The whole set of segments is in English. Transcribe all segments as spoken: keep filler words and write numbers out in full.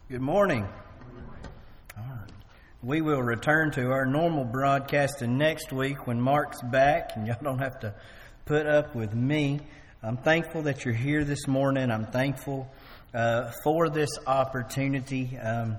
Good morning. All right. We will return to our normal broadcasting next week when Mark's back, and y'all don't have to put up with me. I'm thankful that you're here this morning. I'm thankful uh, for this opportunity. Um,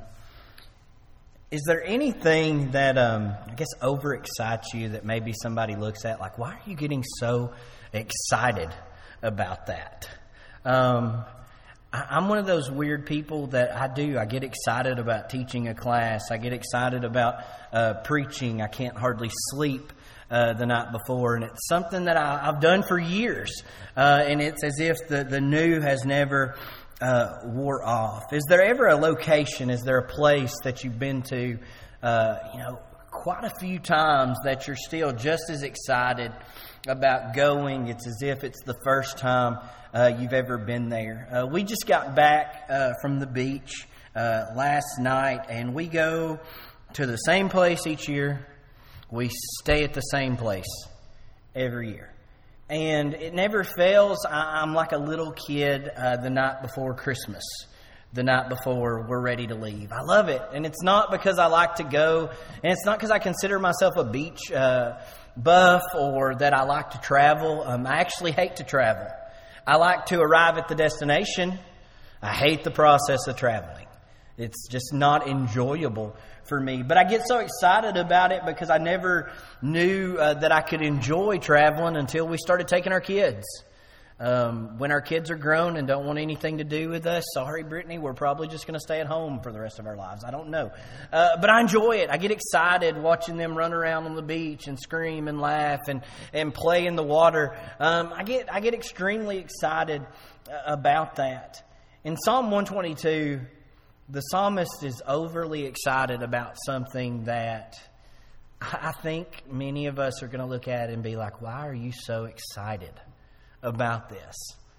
is there anything that, um, I guess, overexcites you that maybe somebody looks at like, why are you getting so excited about that? Um I'm one of those weird people that I do. I get excited about teaching a class. I get excited about uh, preaching. I can't hardly sleep uh, the night before. And it's something that I, I've done for years. Uh, and it's as if the, the new has never uh, wore off. Is there ever a location, is there a place that you've been to, uh, you know, quite a few times that you're still just as excited about going? It's as if it's the first time Uh, you've ever been there. Uh, we just got back uh, from the beach uh, last night, and we go to the same place each year. We stay at the same place every year. And it never fails. I- I'm like a little kid uh, the night before Christmas, the night before we're ready to leave. I love it. And it's not because I like to go, and it's not because I consider myself a beach uh, buff or that I like to travel. Um, I actually hate to travel. I like to arrive at the destination. I hate the process of traveling. It's just not enjoyable for me. But I get so excited about it because I never knew uh, that I could enjoy traveling until we started taking our kids. Um, when our kids are grown and don't want anything to do with us, sorry, Brittany, we're probably just going to stay at home for the rest of our lives. I don't know. Uh, but I enjoy it. I get excited watching them run around on the beach and scream and laugh and, and play in the water. Um, I get I get extremely excited about that. In Psalm one twenty-two, the psalmist is overly excited about something that I think many of us are going to look at and be like, why are you so excited about this?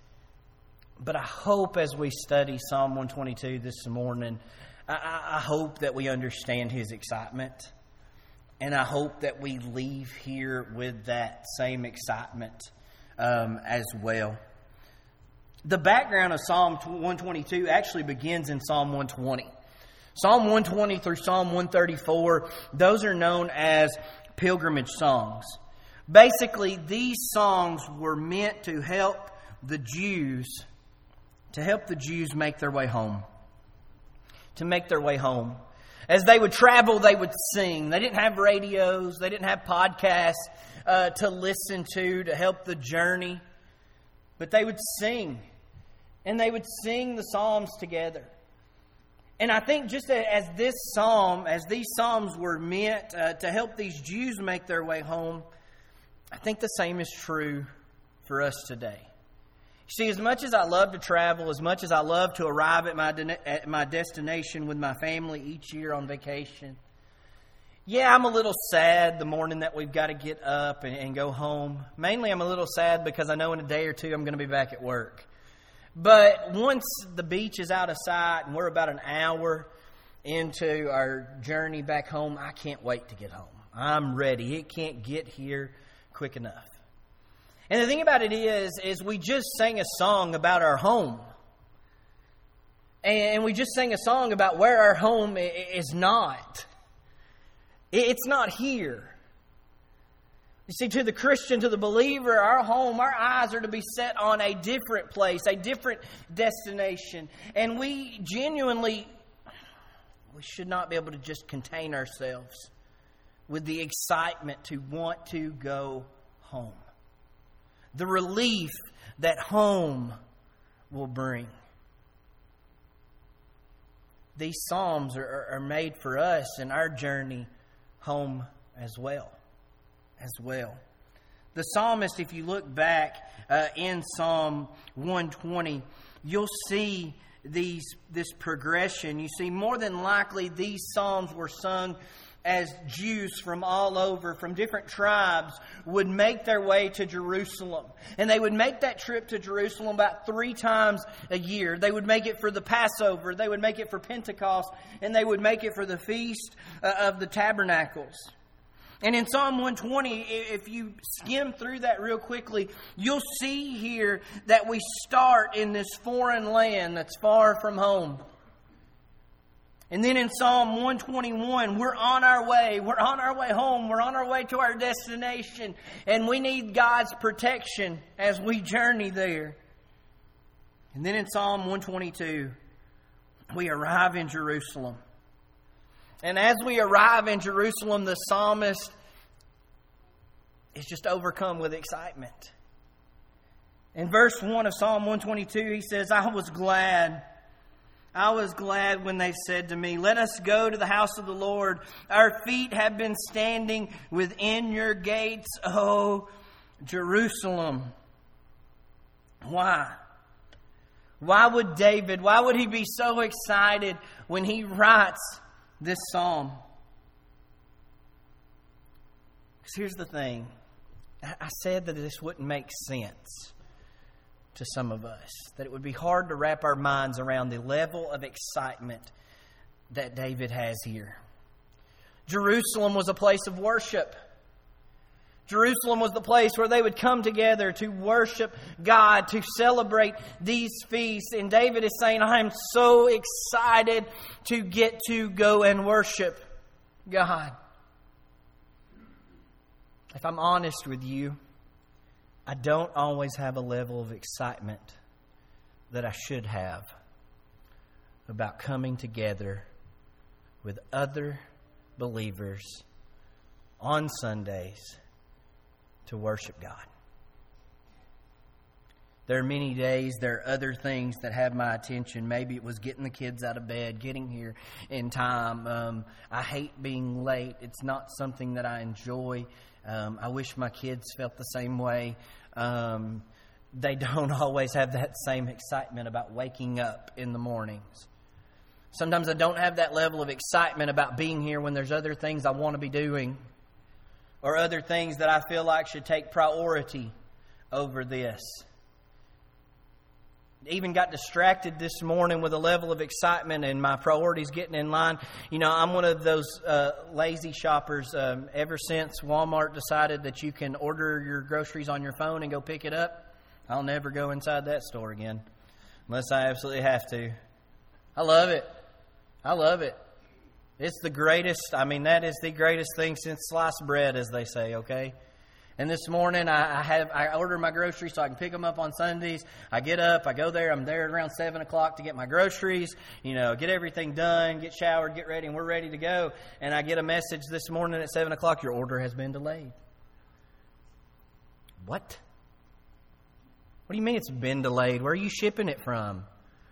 But I hope as we study Psalm one twenty-two this morning, I, I hope that we understand his excitement. And I hope that we leave here with that same excitement um, as well. The background of Psalm one twenty-two actually begins in Psalm one twenty. Psalm one twenty through Psalm one thirty-four, those are known as pilgrimage songs. Basically, these songs were meant to help the Jews, to help the Jews make their way home. To make their way home. As they would travel, they would sing. They didn't have radios. They didn't have podcasts uh, to listen to to help the journey. But they would sing. And they would sing the Psalms together. And I think just as this psalm, as these Psalms were meant uh, to help these Jews make their way home, I think the same is true for us today. You see, as much as I love to travel, as much as I love to arrive at my de- at my destination with my family each year on vacation, yeah, I'm a little sad the morning that we've got to get up and, and go home. Mainly, I'm a little sad because I know in a day or two I'm going to be back at work. But once the beach is out of sight and we're about an hour into our journey back home, I can't wait to get home. I'm ready. It can't get here quick enough. And the thing about it is, is we just sang a song about our home. And we just sang a song about where our home is not. It's not here. You see, to the Christian, to the believer, our home, our eyes are to be set on a different place, a different destination. And we genuinely, we should not be able to just contain ourselves with the excitement to want to go home. The relief that home will bring. These Psalms are, are made for us in our journey home as well. As well. The psalmist, if you look back uh, in Psalm one twenty, you'll see these this progression. You see, more than likely, these Psalms were sung as Jews from all over, from different tribes, would make their way to Jerusalem. And they would make that trip to Jerusalem about three times a year. They would make it for the Passover, they would make it for Pentecost, and they would make it for the Feast of the Tabernacles. And in Psalm one twenty, if you skim through that real quickly, you'll see here that we start in this foreign land that's far from home. And then in Psalm one twenty-one, we're on our way. We're on our way home. We're on our way to our destination. And we need God's protection as we journey there. And then in Psalm one twenty-two, we arrive in Jerusalem. And as we arrive in Jerusalem, the psalmist is just overcome with excitement. In verse one of Psalm one twenty-two, he says, I was glad. I was glad when they said to me, let us go to the house of the Lord. Our feet have been standing within your gates, O Jerusalem. Why? Why would David, why would he be so excited when he writes this psalm? Because here's the thing. I said that this wouldn't make sense to some of us. That it would be hard to wrap our minds around the level of excitement that David has here. Jerusalem was a place of worship. Jerusalem was the place where they would come together to worship God, to celebrate these feasts. And David is saying, I am so excited to get to go and worship God. If I'm honest with you, I don't always have a level of excitement that I should have about coming together with other believers on Sundays to worship God. There are many days, there are other things that have my attention. Maybe it was getting the kids out of bed, getting here in time. Um, I hate being late. It's not something that I enjoy. Um, I wish my kids felt the same way. Um, they don't always have that same excitement about waking up in the mornings. Sometimes I don't have that level of excitement about being here when there's other things I want to be doing, or other things that I feel like should take priority over this. Even got distracted this morning with a level of excitement and my priorities getting in line. You know, I'm one of those uh, lazy shoppers. Um, ever since Walmart decided that you can order your groceries on your phone and go pick it up, I'll never go inside that store again unless I absolutely have to. I love it. I love it. It's the greatest. I mean, that is the greatest thing since sliced bread, as they say, okay? And this morning, I, I have I order my groceries so I can pick them up on Sundays. I get up, I go there. I'm there around seven o'clock to get my groceries, you know, get everything done, get showered, get ready, and we're ready to go. And I get a message this morning at seven o'clock, your order has been delayed. What? What do you mean it's been delayed? Where are you shipping it from?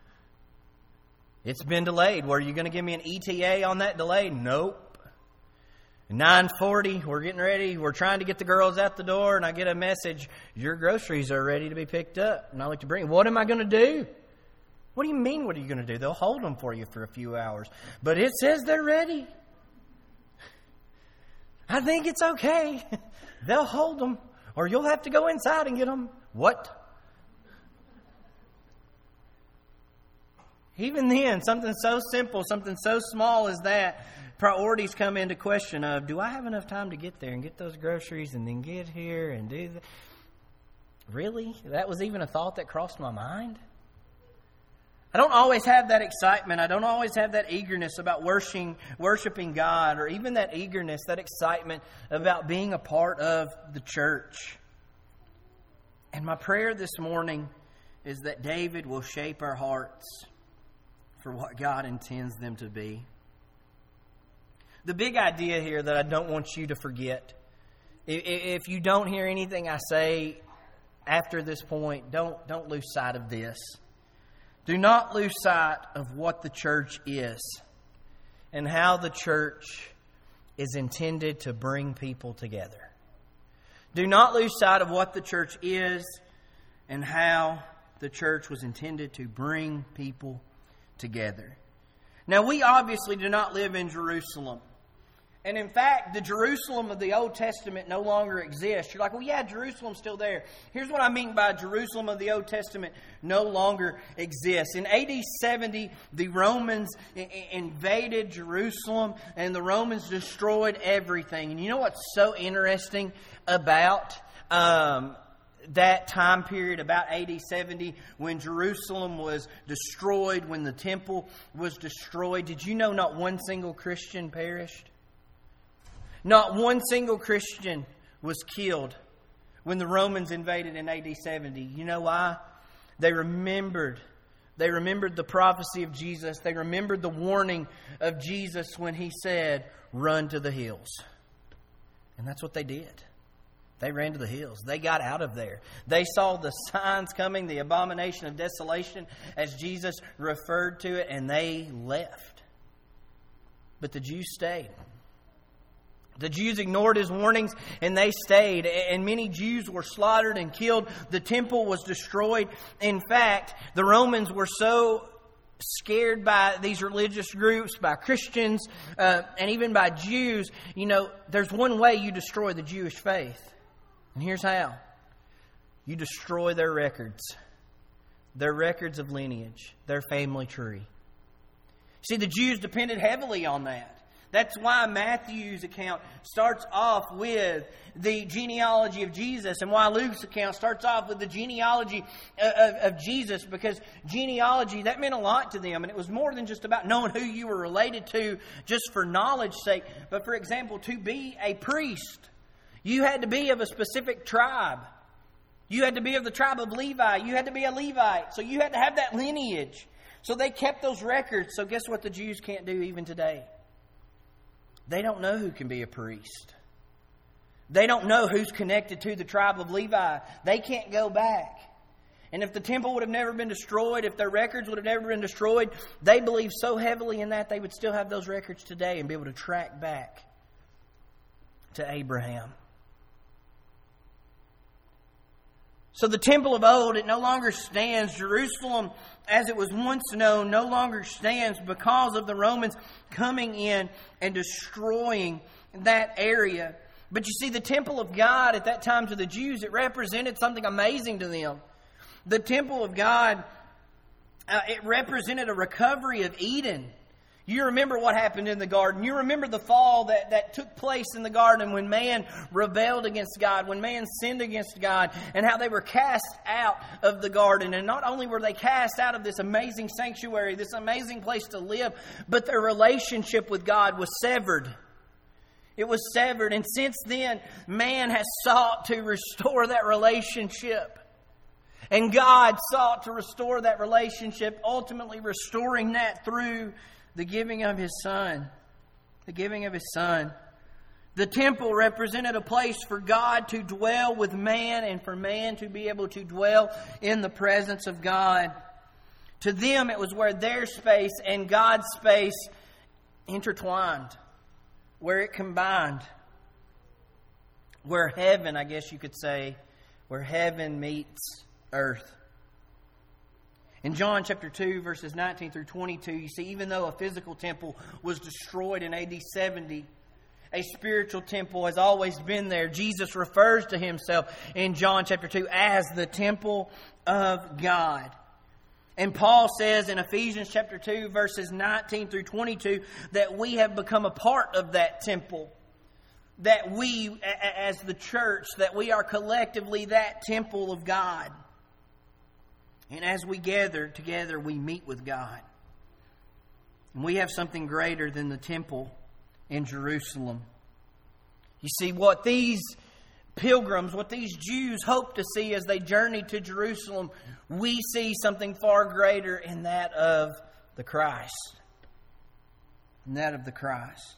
It's been delayed. Were you going to give me an E T A on that delay? Nope. nine forty, we're getting ready. We're trying to get the girls out the door, and I get a message, your groceries are ready to be picked up. And I like to bring, what am I going to do? What do you mean, what are you going to do? They'll hold them for you for a few hours. But it says they're ready. I think it's okay. They'll hold them, or you'll have to go inside and get them. What? Even then, something so simple, something so small as that, priorities come into question of, do I have enough time to get there and get those groceries and then get here and do that? Really? That was even a thought that crossed my mind? I don't always have that excitement. I don't always have that eagerness about worshiping, worshiping God, or even that eagerness, that excitement about being a part of the church. And my prayer this morning is that David will shape our hearts for what God intends them to be. The big idea here that I don't want you to forget, if you don't hear anything I say after this point, don't, don't lose sight of this. Do not lose sight of what the church is and how the church is intended to bring people together. Do not lose sight of what the church is and how the church was intended to bring people together. Now, we obviously do not live in Jerusalem. And in fact, the Jerusalem of the Old Testament no longer exists. You're like, well, yeah, Jerusalem's still there. Here's what I mean by Jerusalem of the Old Testament no longer exists. In A D seventy, the Romans I- invaded Jerusalem and the Romans destroyed everything. And you know what's so interesting about um, that time period, about A D seventy, when Jerusalem was destroyed, when the temple was destroyed, did you know not one single Christian perished? Not one single Christian was killed when the Romans invaded in A D seventy. You know why? They remembered. They remembered the prophecy of Jesus. They remembered the warning of Jesus when He said, "Run to the hills." And that's what they did. They ran to the hills. They got out of there. They saw the signs coming, the abomination of desolation, as Jesus referred to it, and they left. But the Jews stayed. The Jews ignored His warnings, and they stayed. And many Jews were slaughtered and killed. The temple was destroyed. In fact, the Romans were so scared by these religious groups, by Christians, uh, and even by Jews. You know, there's one way you destroy the Jewish faith. And here's how. You destroy their records. Their records of lineage. Their family tree. See, the Jews depended heavily on that. That's why Matthew's account starts off with the genealogy of Jesus, and why Luke's account starts off with the genealogy of, of, of Jesus, because genealogy, that meant a lot to them, and it was more than just about knowing who you were related to just for knowledge's sake. But for example, to be a priest, you had to be of a specific tribe. You had to be of the tribe of Levi. You had to be a Levite. So you had to have that lineage. So they kept those records. So guess what the Jews can't do even today? They don't know who can be a priest. They don't know who's connected to the tribe of Levi. They can't go back. And if the temple would have never been destroyed, if their records would have never been destroyed, they believed so heavily in that they would still have those records today and be able to track back to Abraham. So the temple of old, it no longer stands. Jerusalem, as it was once known, no longer stands because of the Romans coming in and destroying that area. But you see, the temple of God at that time to the Jews, it represented something amazing to them. The temple of God, uh, it represented a recovery of Eden. You remember what happened in the garden. You remember the fall that, that took place in the garden when man rebelled against God, when man sinned against God, and how they were cast out of the garden. And not only were they cast out of this amazing sanctuary, this amazing place to live, but their relationship with God was severed. It was severed. And since then, man has sought to restore that relationship. And God sought to restore that relationship, ultimately restoring that through the giving of His Son. The giving of His Son. The temple represented a place for God to dwell with man and for man to be able to dwell in the presence of God. To them, it was where their space and God's space intertwined. Where it combined. Where heaven, I guess you could say, where heaven meets earth. In John chapter two, verses nineteen through twenty-two, you see, even though a physical temple was destroyed in A D seventy, a spiritual temple has always been there. Jesus refers to Himself in John chapter two as the temple of God. And Paul says in Ephesians chapter two, verses nineteen through twenty-two, that we have become a part of that temple. That we, as the church, that we are collectively that temple of God. And as we gather together, we meet with God. And we have something greater than the temple in Jerusalem. You see, what these pilgrims, what these Jews hope to see as they journey to Jerusalem, we see something far greater in that of the Christ. In that of the Christ.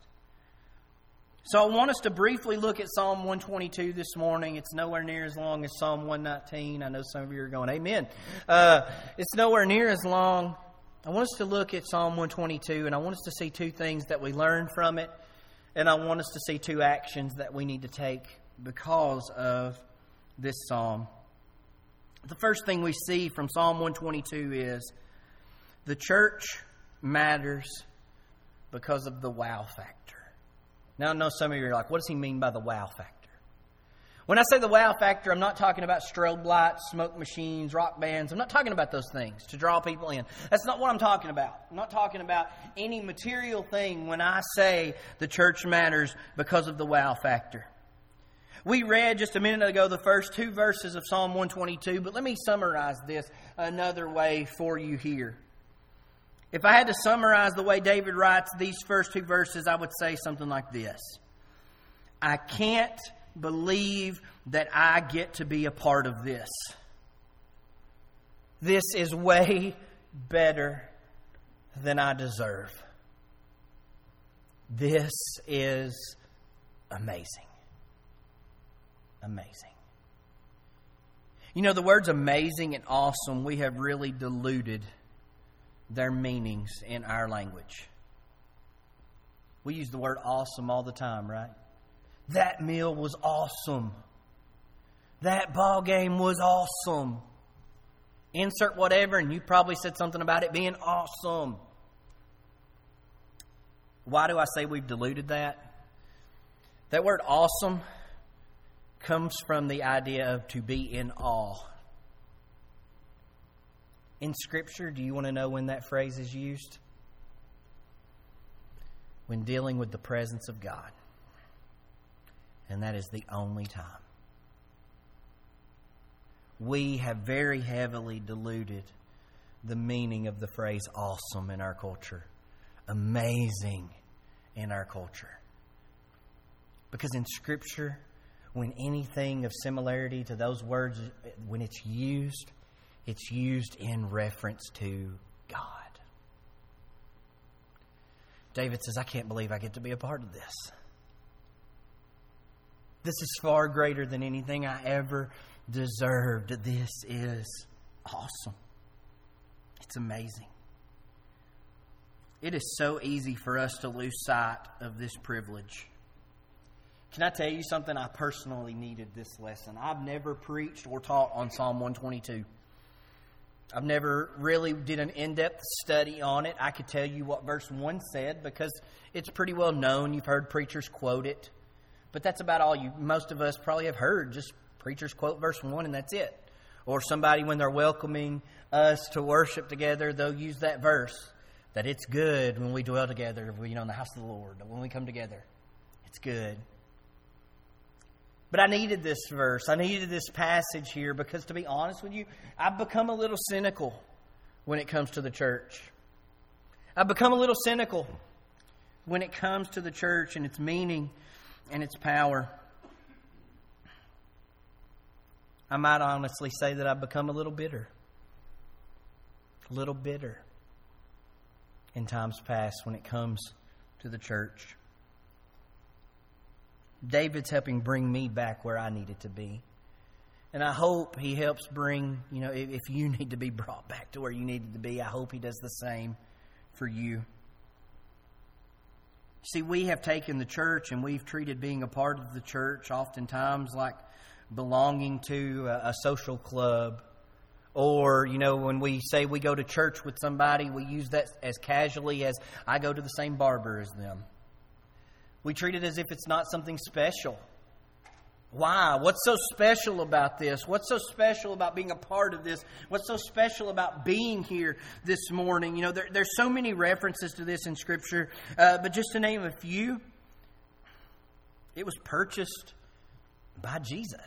So I want us to briefly look at Psalm one twenty-two this morning. It's nowhere near as long as Psalm one nineteen. I know some of you are going, amen. Uh, it's nowhere near as long. I want us to look at Psalm one twenty-two, and I want us to see two things that we learn from it, and I want us to see two actions that we need to take because of this psalm. The first thing we see from Psalm one twenty-two is the church matters because of the wow factor. Now, I know some of you are like, what does he mean by the wow factor? When I say the wow factor, I'm not talking about strobe lights, smoke machines, rock bands. I'm not talking about those things to draw people in. That's not what I'm talking about. I'm not talking about any material thing when I say the church matters because of the wow factor. We read just a minute ago the first two verses of Psalm one twenty-two, but let me summarize this another way for you here. If I had to summarize the way David writes these first two verses, I would say something like this. I can't believe that I get to be a part of this. This is way better than I deserve. This is amazing. Amazing. You know, the words amazing and awesome, we have really diluted their meanings in our language. We use the word awesome all the time, right? That meal was awesome. That ball game was awesome. Insert whatever, and you probably said something about it being awesome. Why do I say we've diluted that? That word awesome comes from the idea of to be in awe. In Scripture, do you want to know when that phrase is used? When dealing with the presence of God. And that is the only time. We have very heavily diluted the meaning of the phrase awesome in our culture. Amazing in our culture. Because in Scripture, when anything of similarity to those words, when it's used, it's used in reference to God. David says, I can't believe I get to be a part of this. This is far greater than anything I ever deserved. This is awesome. It's amazing. It is so easy for us to lose sight of this privilege. Can I tell you something? I personally needed this lesson. I've never preached or taught on Psalm one twenty-two. I've never really did an in-depth study on it. I could tell you what verse one said because it's pretty well known. You've heard preachers quote it. But that's about all you, most of us probably have heard. Just preachers quote verse one and that's it. Or somebody, when they're welcoming us to worship together, they'll use that verse. That it's good when we dwell together, you know, in the house of the Lord. When we come together, it's good. But I needed this verse. I needed this passage here because, to be honest with you, I've become a little cynical when it comes to the church. I've become a little cynical when it comes to the church and its meaning and its power. I might honestly say that I've become a little bitter. A little bitter in times past when it comes to the church. David's helping bring me back where I needed to be. And I hope he helps bring, you know, if, if you need to be brought back to where you needed to be, I hope he does the same for you. See, we have taken the church and we've treated being a part of the church oftentimes like belonging to a, a social club. Or, you know, when we say we go to church with somebody, we use that as casually as I go to the same barber as them. We treat it as if it's not something special. Why? What's so special about this? What's so special about being a part of this? What's so special about being here this morning? You know, there, there's so many references to this in Scripture. Uh, but just to name a few, it was purchased by Jesus.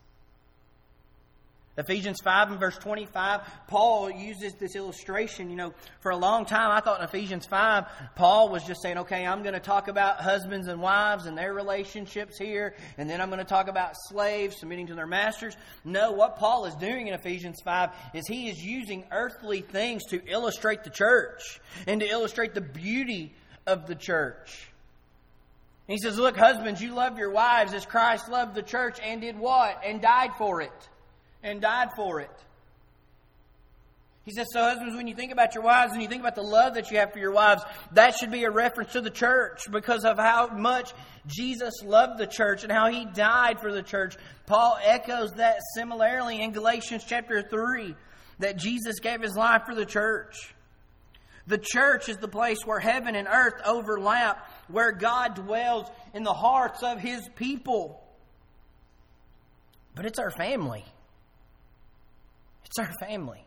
Ephesians five and verse twenty-five, Paul uses this illustration. You know, for a long time, I thought in Ephesians five, Paul was just saying, okay, I'm going to talk about husbands and wives and their relationships here, and then I'm going to talk about slaves submitting to their masters. No, what Paul is doing in Ephesians five is he is using earthly things to illustrate the church and to illustrate the beauty of the church. And he says, look, husbands, you love your wives as Christ loved the church and did what? And died for it. And died for it. He says, so husbands, when you think about your wives and you think about the love that you have for your wives, that should be a reference to the church because of how much Jesus loved the church and how He died for the church. Paul echoes that similarly in Galatians chapter three, that Jesus gave His life for the church. The church is the place where heaven and earth overlap, where God dwells in the hearts of His people. But it's our family. It's our family.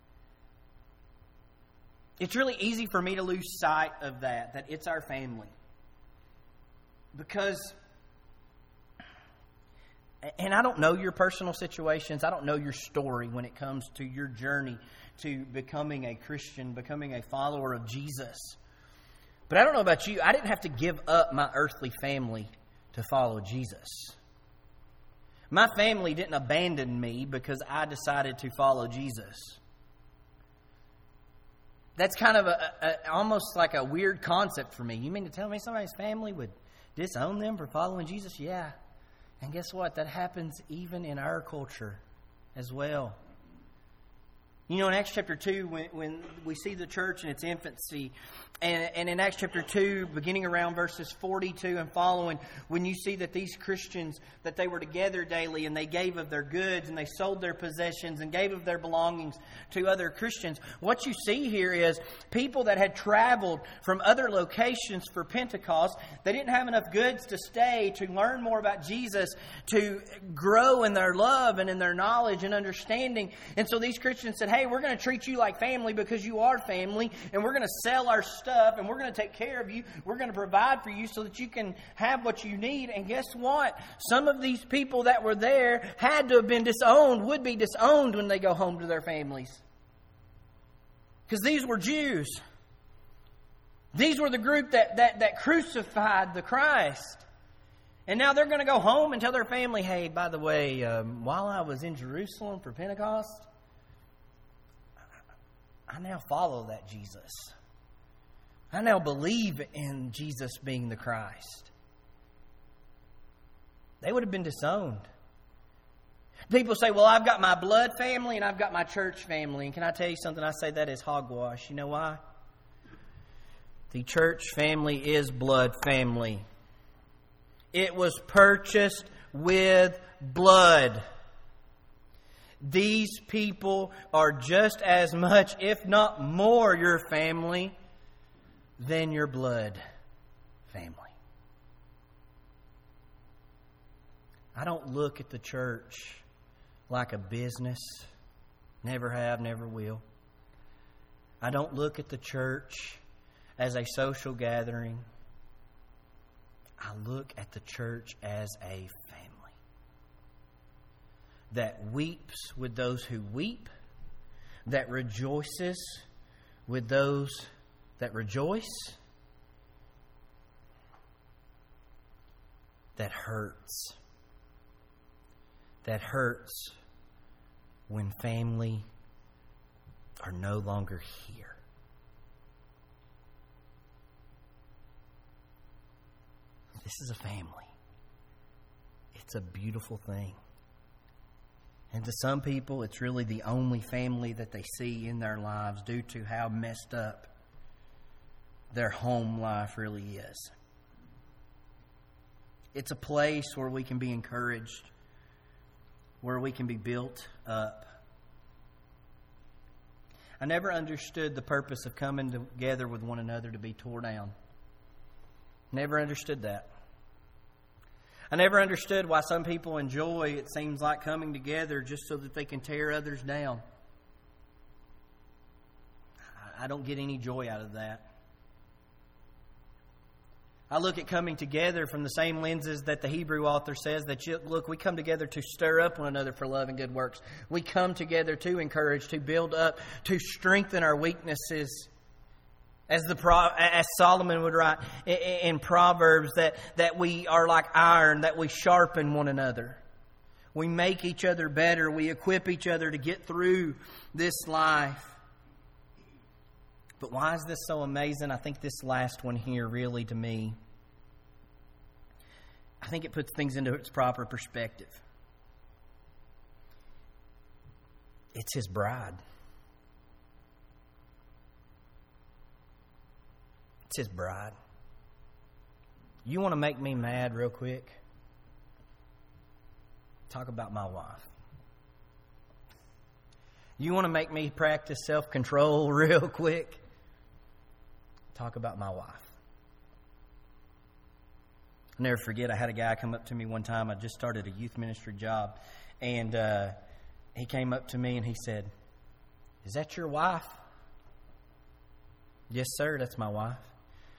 It's really easy for me to lose sight of that, that it's our family. Because And I don't know your personal situations. I don't know your story when it comes to your journey to becoming a Christian, becoming a follower of Jesus. But I don't know about you. I didn't have to give up my earthly family to follow Jesus. My family didn't abandon me because I decided to follow Jesus. That's kind of a, a almost like a weird concept for me. You mean to tell me somebody's family would disown them for following Jesus? Yeah. And guess what? That happens even in our culture as well. You know, in Acts chapter two, when, when we see the church in its infancy, and, and in Acts chapter two, beginning around verses forty-two and following, when you see that these Christians, that they were together daily and they gave of their goods and they sold their possessions and gave of their belongings to other Christians, what you see here is people that had traveled from other locations for Pentecost. They didn't have enough goods to stay, to learn more about Jesus, to grow in their love and in their knowledge and understanding. And so these Christians said, hey, we're going to treat you like family because you are family, and we're going to sell our stuff, and we're going to take care of you. We're going to provide for you so that you can have what you need. And guess what? Some of these people that were there had to have been disowned, would be disowned when they go home to their families. Because these were Jews. These were the group that, that, that crucified the Christ. And now they're going to go home and tell their family, hey, by the way, um, while I was in Jerusalem for Pentecost, I now follow that Jesus. I now believe in Jesus being the Christ. They would have been disowned. People say, well, I've got my blood family and I've got my church family. And can I tell you something? I say that is hogwash. You know why? The church family is blood family. It was purchased with blood. These people are just as much, if not more, your family than your blood family. I don't look at the church like a business. Never have, never will. I don't look at the church as a social gathering. I look at the church as a family that weeps with those who weep, that rejoices with those that rejoice, that hurts. That hurts when family are no longer here. This is a family. It's a beautiful thing. And to some people, it's really the only family that they see in their lives due to how messed up their home life really is. It's a place where we can be encouraged, where we can be built up. I never understood the purpose of coming together with one another to be torn down. Never understood that. I never understood why some people enjoy, it seems like, coming together just so that they can tear others down. I don't get any joy out of that. I look at coming together from the same lenses that the Hebrew author says that, you, look, we come together to stir up one another for love and good works. We come together to encourage, to build up, to strengthen our weaknesses. As the as Solomon would write in Proverbs, that, that we are like iron, that we sharpen one another. We make each other better. We equip each other to get through this life. But why is this so amazing? I think this last one here really, to me, I think it puts things into its proper perspective. It's His bride. It's His bride. You want to make me mad real quick? Talk about my wife. You want to make me practice self-control real quick? Talk about my wife. I'll never forget, I had a guy come up to me one time. I just started a youth ministry job. And uh, he came up to me and he said, "Is that your wife?" "Yes, sir, that's my wife."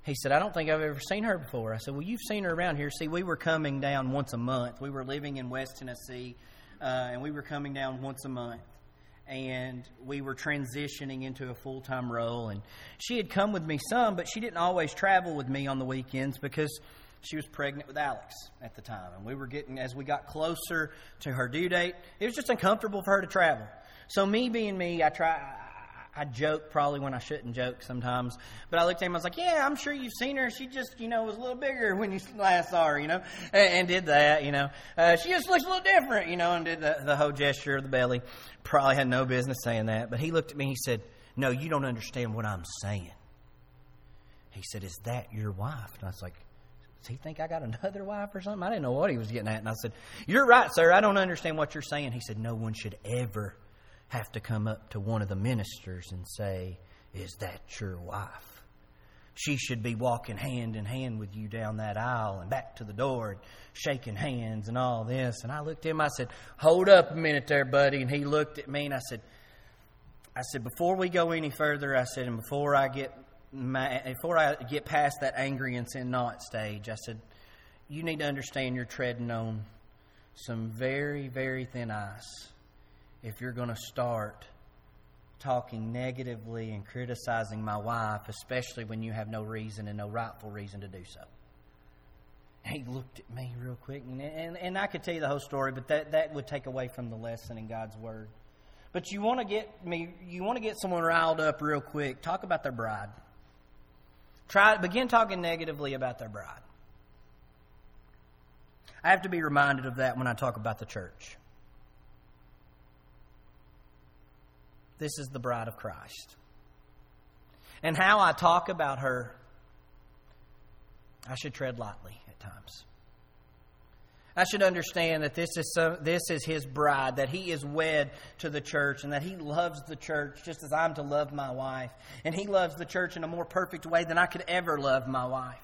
He said, I don't think I've ever seen her before. I said, well, you've seen her around here. See, we were coming down once a month. We were living in West Tennessee, uh, and we were coming down once a month. And we were transitioning into a full-time role. And she had come with me some, but she didn't always travel with me on the weekends because she was pregnant with Alex at the time. And we were getting, as we got closer to her due date, it was just uncomfortable for her to travel. So me being me, I try... I joke probably when I shouldn't joke sometimes. But I looked at him, I was like, yeah, I'm sure you've seen her. She just, you know, was a little bigger when you last saw her, you know, and, and did that, you know. Uh, she just looks a little different, you know, and did the, the whole gesture of the belly. Probably had no business saying that. But he looked at me and he said, no, you don't understand what I'm saying. He said, is that your wife? And I was like, does he think I got another wife or something? I didn't know what he was getting at. And I said, you're right, sir. I don't understand what you're saying. He said, no one should ever have to come up to one of the ministers and say, is that your wife? She should be walking hand in hand with you down that aisle and back to the door and shaking hands and all this. And I looked at him, I said, hold up a minute there, buddy. And he looked at me and I said, I said, before we go any further, I said, and before I get my, before I get past that angry and sin not stage, I said, you need to understand you're treading on some very, very thin ice if you're going to start talking negatively and criticizing my wife, especially when you have no reason and no rightful reason to do so. And he looked at me real quick, and, and, and I could tell you the whole story, but that, that would take away from the lesson in God's Word. But you want to get me, you want to get someone riled up real quick, talk about their bride. Try begin talking negatively about their bride. I have to be reminded of that when I talk about the church. This is the bride of Christ. And how I talk about her, I should tread lightly at times. I should understand that this is some, this is His bride, that He is wed to the church, and that He loves the church just as I'm to love my wife. And He loves the church in a more perfect way than I could ever love my wife.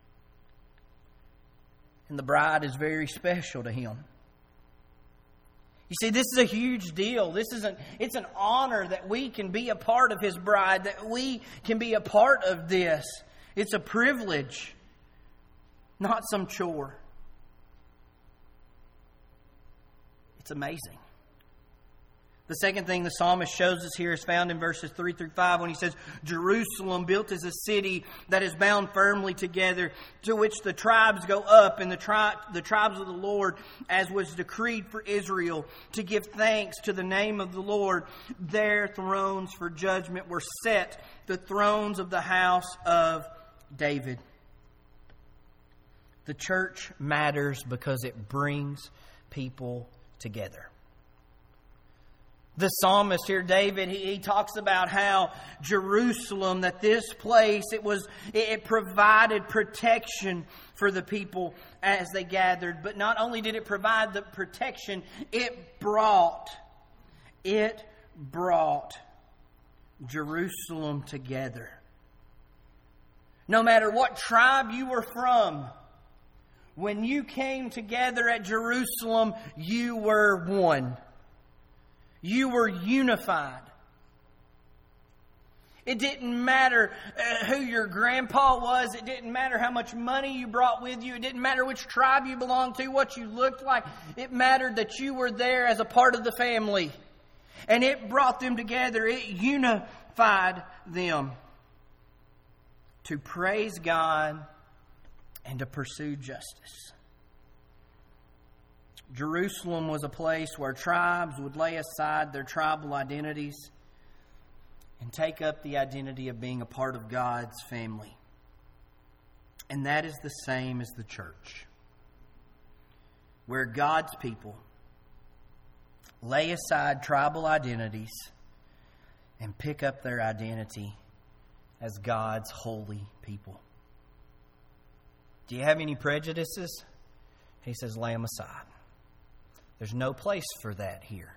And the bride is very special to Him. You see, this is a huge deal. This is an, it's an honor that we can be a part of His bride, that we can be a part of this. It's a privilege, not some chore. It's amazing. The second thing the psalmist shows us here is found in verses three through five when he says, Jerusalem built as a city that is bound firmly together, to which the tribes go up, and the, tri- the tribes of the Lord, as was decreed for Israel, to give thanks to the name of the Lord. Their thrones for judgment were set, the thrones of the house of David. The church matters because it brings people together. The psalmist here, David, he, he talks about how Jerusalem, that this place, it was it, it provided protection for the people as they gathered. But not only did it provide the protection, it brought, it brought Jerusalem together. No matter what tribe you were from, when you came together at Jerusalem, you were one. You were unified. It didn't matter uh, who your grandpa was. It didn't matter how much money you brought with you. It didn't matter which tribe you belonged to, what you looked like. It mattered that you were there as a part of the family. And it brought them together. It unified them to praise God and to pursue justice. Jerusalem was a place where tribes would lay aside their tribal identities and take up the identity of being a part of God's family. And that is the same as the church, where God's people lay aside tribal identities and pick up their identity as God's holy people. Do you have any prejudices? He says, lay them aside. There's no place for that here.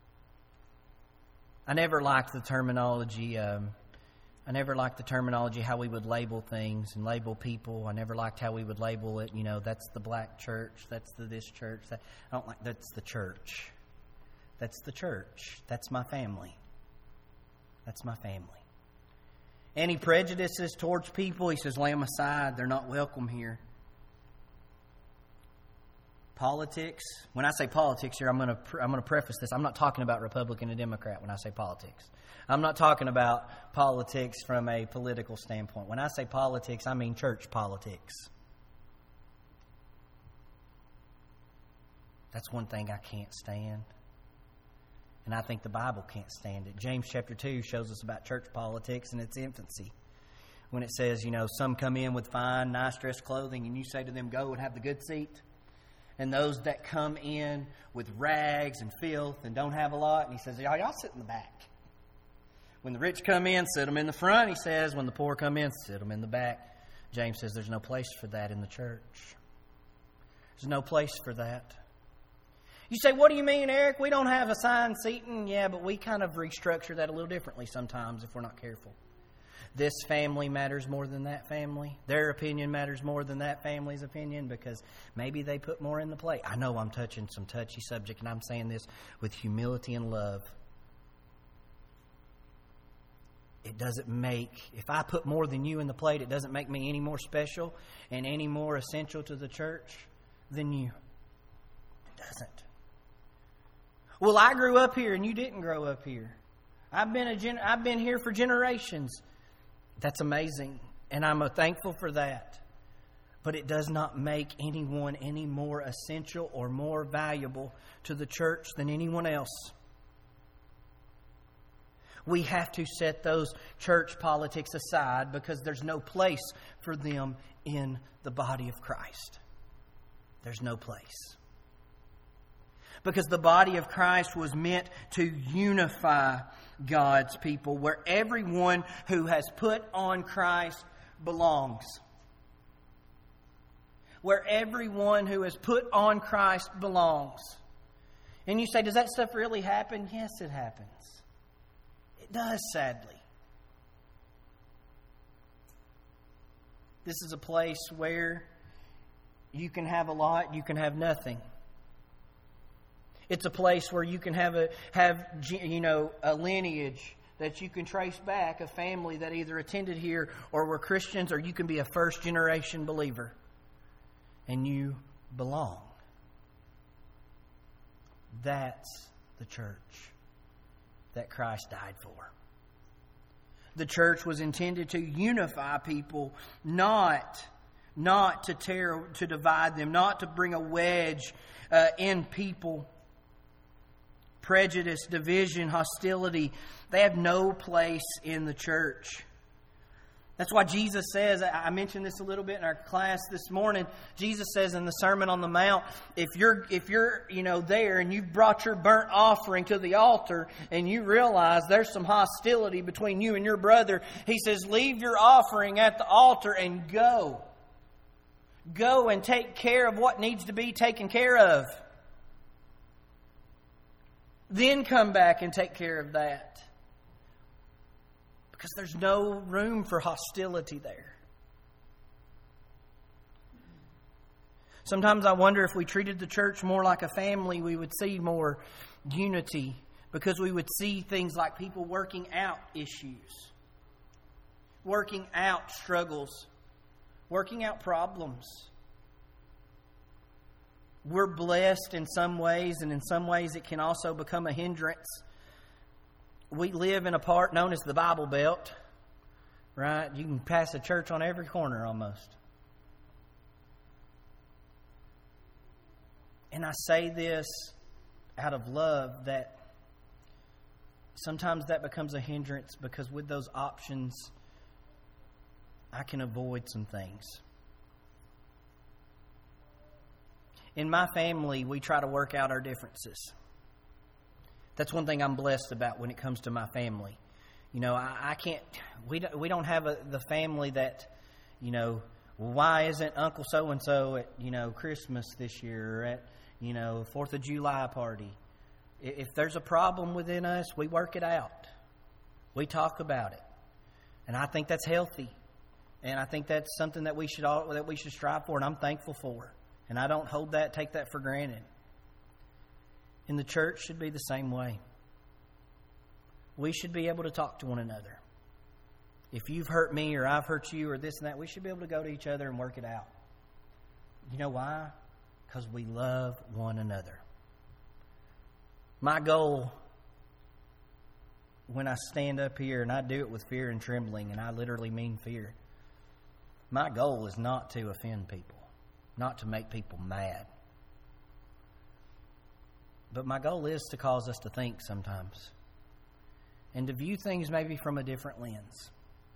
I never liked the terminology. Um, I never liked the terminology how we would label things and label people. I never liked how we would label it. You know, that's the black church. That's the this church. That, I don't like. That's the church. That's the church. That's my family. That's my family. Any prejudices towards people, he says, lay them aside. They're not welcome here. Politics. When I say politics here, I'm going to I'm going to preface this. I'm not talking about Republican and Democrat when I say politics. I'm not talking about politics from a political standpoint. When I say politics, I mean church politics. That's one thing I can't stand. And I think the Bible can't stand it. James chapter two shows us about church politics in its infancy. When it says, you know, some come in with fine, nice dressed clothing, and you say to them, go and have the good seat. And those that come in with rags and filth and don't have a lot, and he says, y'all, y'all sit in the back. When the rich come in, sit them in the front. He says, when the poor come in, sit them in the back. James says there's no place for that in the church. There's no place for that. You say, what do you mean, Eric? We don't have assigned seating. Yeah, but we kind of restructure that a little differently sometimes if we're not careful. This family matters more than that family. Their opinion matters more than that family's opinion because maybe they put more in the plate. I know I'm touching some touchy subject, and I'm saying this with humility and love. It doesn't make, if I put more than you in the plate, it doesn't make me any more special and any more essential to the church than you. It doesn't. Well, I grew up here and you didn't grow up here. I've been a gen- I've been here for generations. That's amazing, and I'm thankful for that. But it does not make anyone any more essential or more valuable to the church than anyone else. We have to set those church politics aside because there's no place for them in the body of Christ. There's no place. Because the body of Christ was meant to unify God's people, where everyone who has put on Christ belongs. Where everyone who has put on Christ belongs. And you say, does that stuff really happen? Yes, it happens. It does, sadly. This is a place where you can have a lot, you can have nothing. It's a place where you can have a have you know a lineage that you can trace back, a family that either attended here or were Christians, or you can be a first generation believer, and you belong. That's the church that Christ died for. The church was intended to unify people, not not to tear to divide them, not to bring a wedge uh, in people. Prejudice, division, hostility, they have no place in the church. That's why Jesus says, I mentioned this a little bit in our class this morning, Jesus says in the Sermon on the Mount, if you're, if you're, you know, there and you've brought your burnt offering to the altar and you realize there's some hostility between you and your brother, He says, leave your offering at the altar and go. Go and take care of what needs to be taken care of. Then come back and take care of that. Because there's no room for hostility there. Sometimes I wonder if we treated the church more like a family, we would see more unity. Because we would see things like people working out issues. Working out struggles. Working out problems. We're blessed in some ways, and in some ways it can also become a hindrance. We live in a part known as the Bible Belt, right? You can pass a church on every corner almost. And I say this out of love, that sometimes that becomes a hindrance because with those options, I can avoid some things. In my family, we try to work out our differences. That's one thing I'm blessed about when it comes to my family. You know, I, I can't, we don't, we don't have a, the family that, you know, why isn't Uncle so-and-so at, you know, Christmas this year or at, you know, fourth of July party? If there's a problem within us, we work it out. We talk about it. And I think that's healthy. And I think that's something that we should all, that we should strive for, and I'm thankful for. And I don't hold that, take that for granted. And the church should be the same way. We should be able to talk to one another. if you've hurt me or I've hurt you or this and that, we should be able to go to each other and work it out. You know why? Because we love one another. My goal when I stand up here, and I do it with fear and trembling, and I literally mean fear, my goal is not to offend people, not to make people mad. But my goal is to cause us to think sometimes and to view things maybe from a different lens.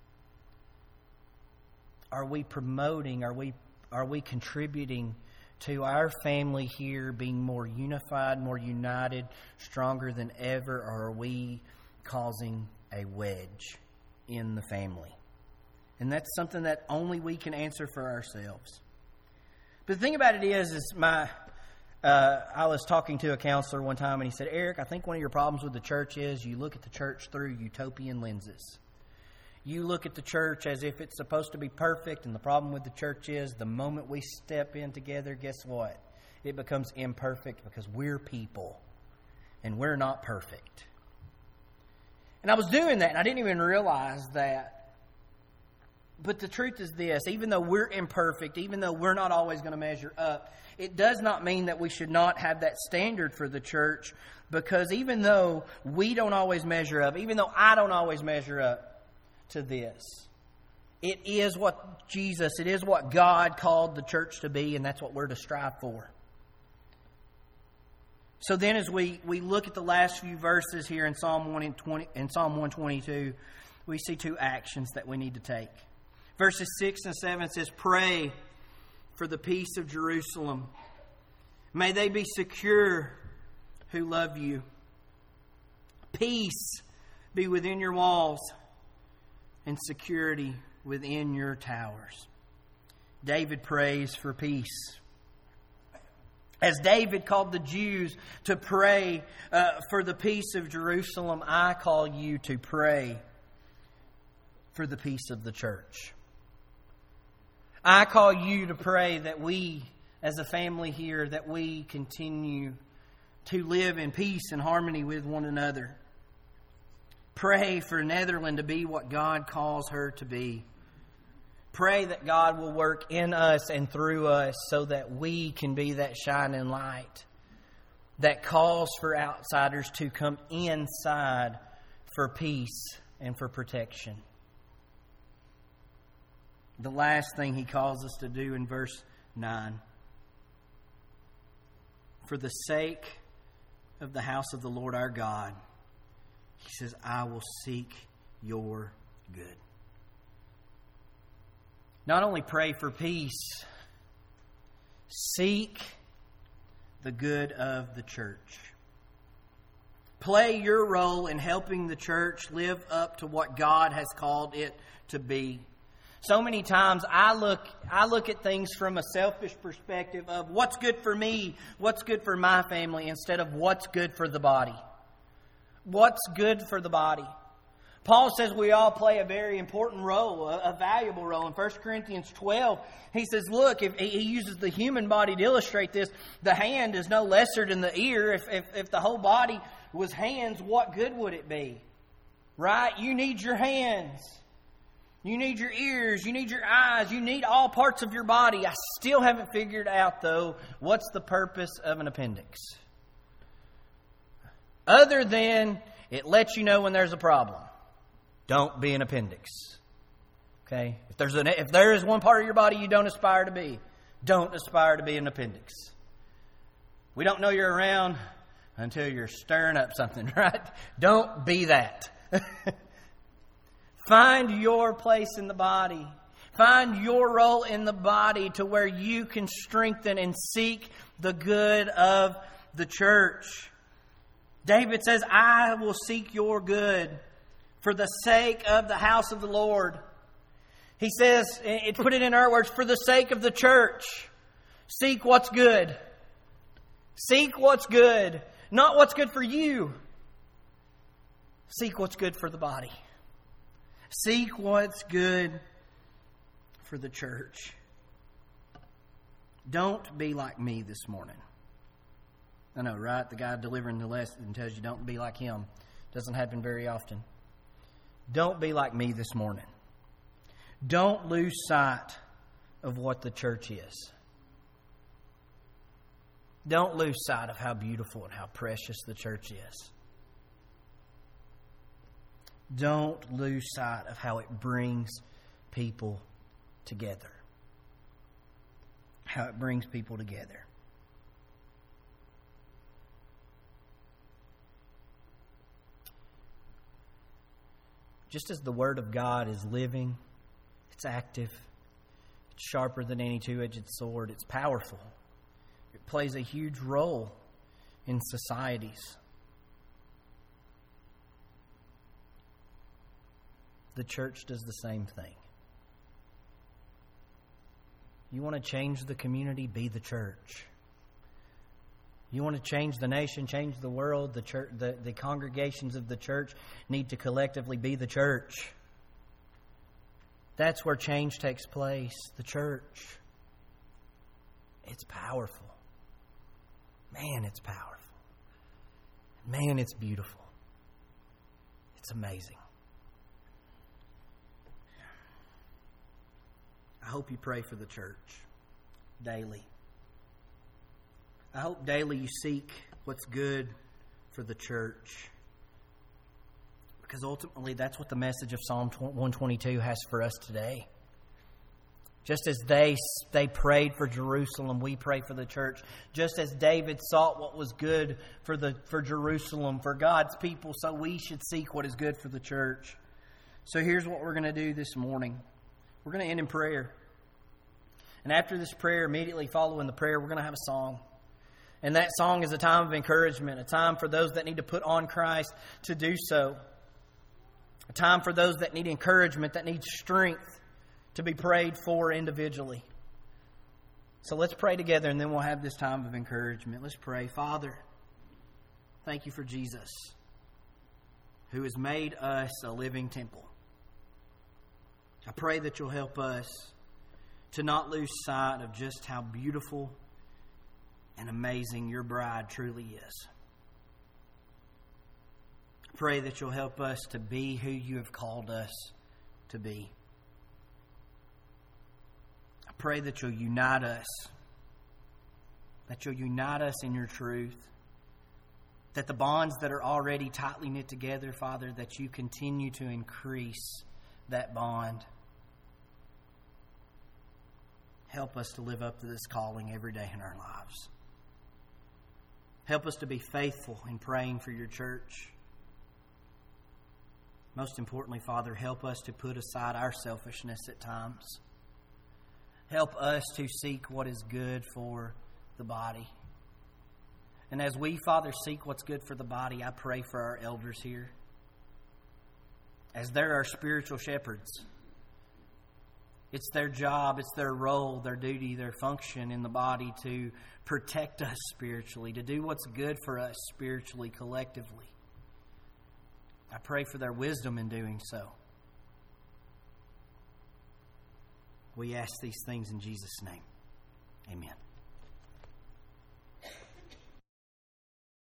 Are we promoting, are we are we contributing to our family here being more unified, more united, stronger than ever, or are we causing a wedge in the family? And that's something that only we can answer for ourselves. But the thing about it is, is my uh, I was talking to a counselor one time, and he said, Eric, I think one of your problems with the church is you look at the church through utopian lenses. You look at the church as if it's supposed to be perfect, and the problem with the church is the moment we step in together, guess what? It becomes imperfect because we're people, and we're not perfect. And I was doing that, and I didn't even realize that. But the truth is this, even though we're imperfect, even though we're not always going to measure up, it does not mean that we should not have that standard for the church, because even though we don't always measure up, even though I don't always measure up to this, it is what Jesus, it is what God called the church to be, and that's what we're to strive for. So then as we, we look at the last few verses here in Psalm one twenty, in Psalm one twenty-two, we see two actions that we need to take. Verses six and seven says, pray for the peace of Jerusalem. May they be secure who love you. Peace be within your walls and security within your towers. David prays for peace. As David called the Jews to pray uh, for the peace of Jerusalem, I call you to pray for the peace of the church. I call you to pray that we, as a family here, that we continue to live in peace and harmony with one another. Pray for Netherland to be what God calls her to be. Pray that God will work in us and through us so that we can be that shining light that calls for outsiders to come inside for peace and for protection. The last thing he calls us to do in verse nine. For the sake of the house of the Lord our God, he says, I will seek your good. Not only pray for peace, seek the good of the church. Play your role in helping the church live up to what God has called it to be. So many times I look I look at things from a selfish perspective of what's good for me, what's good for my family, instead of what's good for the body. What's good for the body? Paul says we all play a very important role, a, a valuable role. In First Corinthians twelve, he says, look, if he uses the human body to illustrate this, the hand is no lesser than the ear. If, if, if the whole body was hands, what good would it be? Right? You need your hands. You need your ears. You need your eyes. You need all parts of your body. I still haven't figured out, though, what's the purpose of an appendix. Other than it lets you know when there's a problem. Don't be an appendix. Okay? If there's an, if there is one part of your body you don't aspire to be, don't aspire to be an appendix. We don't know you're around until you're stirring up something, right? Don't be that. Find your place in the body. Find your role in the body to where you can strengthen and seek the good of the church. David says, I will seek your good for the sake of the house of the Lord. He says, it put it in our words, for the sake of the church. Seek what's good. Seek what's good. Not what's good for you. Seek what's good for the body. Seek what's good for the church. Don't be like me this morning. I know, right? The guy delivering the lesson tells you don't be like him. Doesn't happen very often. Don't be like me this morning. Don't lose sight of what the church is. Don't lose sight of how beautiful and how precious the church is. Don't lose sight of how it brings people together. How it brings people together. Just as the Word of God is living, it's active, it's sharper than any two-edged sword, it's powerful. It plays a huge role in societies. The church does the same thing. You want to change the community? Be the church. You want to change the nation, change the world? The church, the, the congregations of the church need to collectively be the church. That's where change takes place. The church. It's powerful. Man, it's powerful. Man, it's beautiful. It's amazing. I hope you pray for the church daily. I hope daily you seek what's good for the church. Because ultimately that's what the message of Psalm one twenty-two has for us today. Just as they, they prayed for Jerusalem, we pray for the church. Just as David sought what was good for the for Jerusalem, for God's people, so we should seek what is good for the church. So here's what we're going to do this morning. We're going to end in prayer. And after this prayer, immediately following the prayer, we're going to have a song. And that song is a time of encouragement, a time for those that need to put on Christ to do so. A time for those that need encouragement, that need strength to be prayed for individually. So let's pray together and then we'll have this time of encouragement. Let's pray. Father, thank you for Jesus, who has made us a living temple. I pray that you'll help us to not lose sight of just how beautiful and amazing your bride truly is. I pray that you'll help us to be who you have called us to be. I pray that you'll unite us, that you'll unite us in your truth, that the bonds that are already tightly knit together, Father, that you continue to increase that bond. Help us to live up to this calling every day in our lives. Help us to be faithful in praying for your church. Most importantly, Father, help us to put aside our selfishness at times. Help us to seek what is good for the body. And as we, Father, seek what's good for the body, I pray for our elders here. As they're our spiritual shepherds. It's their job, it's their role, their duty, their function in the body to protect us spiritually, to do what's good for us spiritually, collectively. I pray for their wisdom in doing so. We ask these things in Jesus' name. Amen.